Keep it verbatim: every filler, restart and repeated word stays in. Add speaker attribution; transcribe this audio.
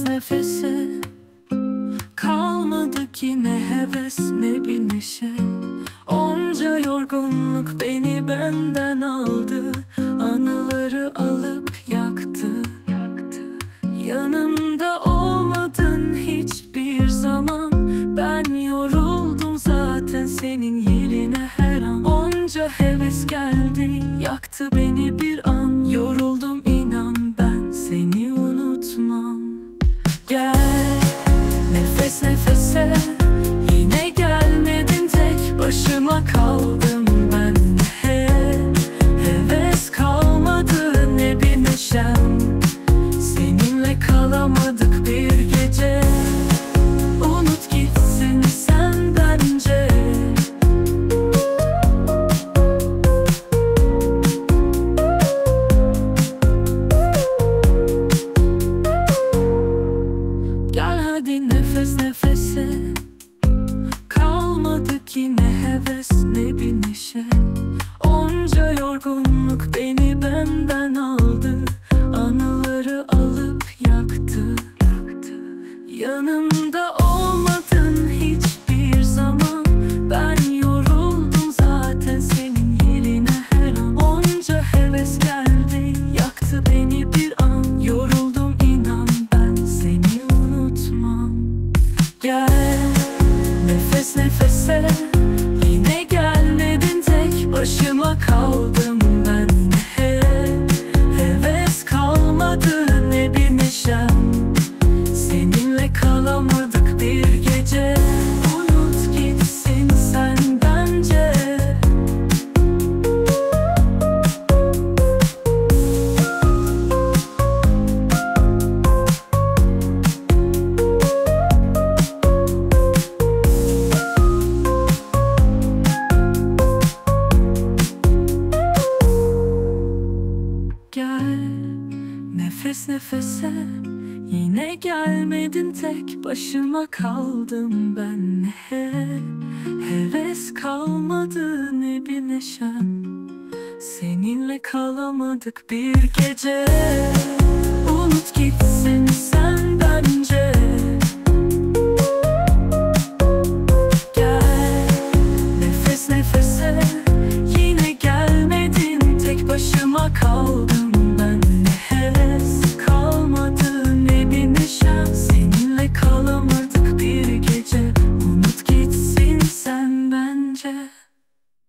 Speaker 1: nefese kalmadı ki ne heves ne bir neşe. Onca yorgunluk beni benden aldı, anıları alıp yaktı. Yanımda olmadın hiçbir zaman, ben yoruldum zaten senin yerine her an. Onca heves geldi yaktı beni bir an, yoruldum inan ben seni unutmam. Gel nefes nefese, yine gelmedin tek başıma kaldım ben. He, heves kalmadı ne bir neşem, seninle kalamadık bir gece. Unut gitsin sen bence. Gel hadi nefes nefese, kalmadı ki ne heves ne bir neşe. Onca yorgunluk beni benden aldı, anıları alıp yaktı. Yanımda olmadın hiçbir zaman, ben yoruldum zaten senin yerine her an. Onca heves geldi yaktı beni bir an, yoruldum inan ben seni unutmam. Gel nefes nefese, yine gelmedin tek başıma kaldım ben. He, heves kalmadı ne bir neşem, seninle kalamadık bir gece. Unut gitsin sen bence. Gel nefes nefese, yine gelmedin tek başıma kaldım ben. He, heves kalmadı ne bir neşem, seninle kalamadık bir gece. Unut gitsin sen.